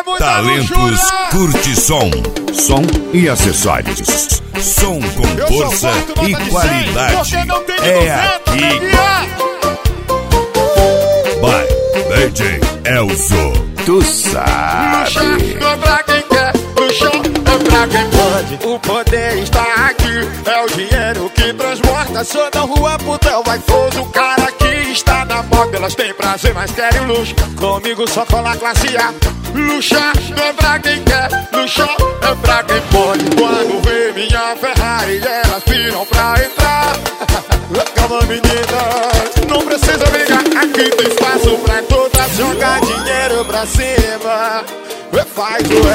Talentos Curte Som. Som e acessórios. Som com força e qualidade. É aqui. By DJ Elzo. Tu sabe. No chão é pra quem quer, no chão é pra quem pode. O poder está aqui, é o dinheiro que transporta. Sou da rua, putão, vaidoso. O cara que está na moda, elas têm prazer, mas querem luxo. Comigo só cola classe A. Luxar não é pra quem quer, luxar é pra quem pode. Quando vê minha Ferrari, elas piram pra entrar. Calma, meninas, não precisa brigar. Aqui tem espaço pra todas. Jogar dinheiro pra cima, faz o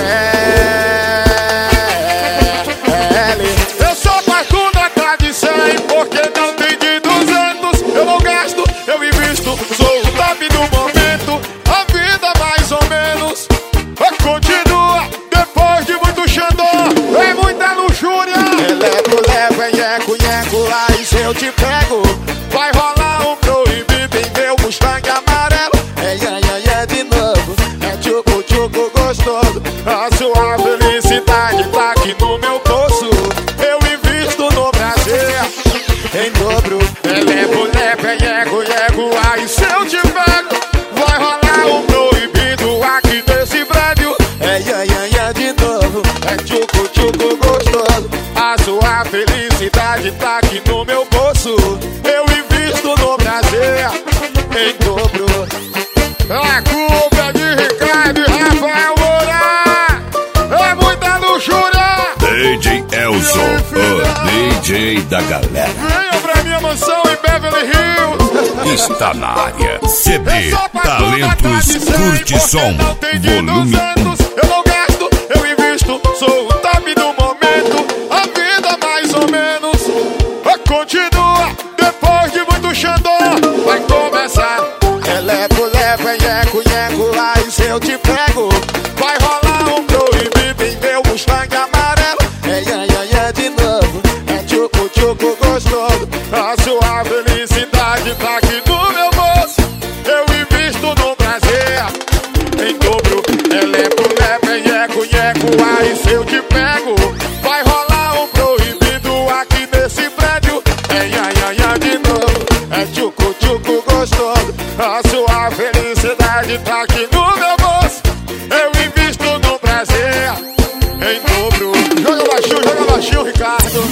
L. Eu sou parcudo atrás de 100, porque não tem de 200. Eu não gasto, eu invisto, sou o top do momento. A vida mais ou menos continua depois de muito xandó. É muita luxúria. Leva, nheco, aí se eu te pego, vai rolar um proibido em meu Mustang amarelo. É de novo, é tchucu gostoso. A sua felicidade tá aqui no meu bolso. Eu invisto no prazer em dobro. Leva, nheco, aí se eu te pego, vai rolar um proibido aqui nesse prédio. É de novo, é tchucu gostoso. A sua felicidade tá aqui no meu bolso. Eu invisto no prazer em dobro. A culpa é de Ricardo e Rafael Moura. É muita luxúria. DJ Elzo, o DJ da galera. Venha pra minha mansão em Beverly Hills. Está na área. CD Talentos Curte Som. Volume 1. Eu não gasto, eu invisto, sou o top do momento. A vida mais ou menos continua depois de muito xandó. Vai começar. Leva, nheco, aí se eu te pego, vai rolar um proibido em meu Mustang amarelo. É de novo, é tchucu gostoso. A sua felicidade tá aqui no meu bolso. Eu invisto no prazer em dobro. Leva, nheco, aí se eu te pego, vai rolar um proibido aqui nesse prédio. É de novo, é tchucu gostoso. A sua felicidade tá aqui no meu bolso. Eu invisto no prazer em dobro. Joga baixinho, Ricardo.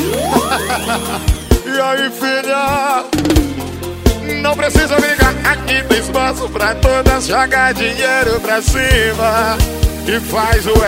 E aí, filha? Não precisa brigar, aqui tem espaço pra todas. Joga dinheiro pra cima e faz o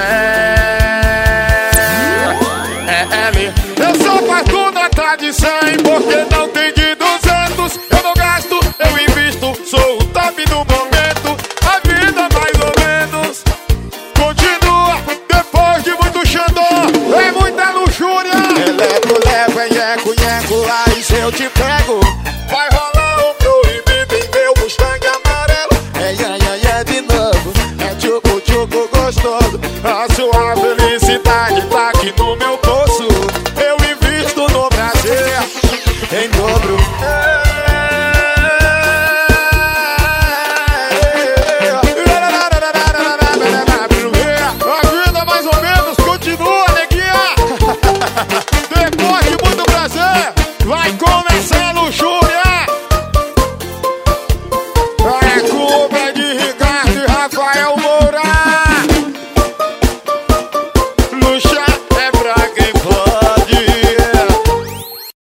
L. Eu sou parcudo atrás de 100, porque não tem de 200. Eu não gasto, eu invisto, sou o top do momento. A vida mais ou menos continua depois de muito xandó. É muita luxúria. Leva, nheco, aí se eu te pego, vai rolar um proibido em meu Mustang amarelo. É de novo, é tchucu gostoso. A sua felicidade tá aqui no meu corpo.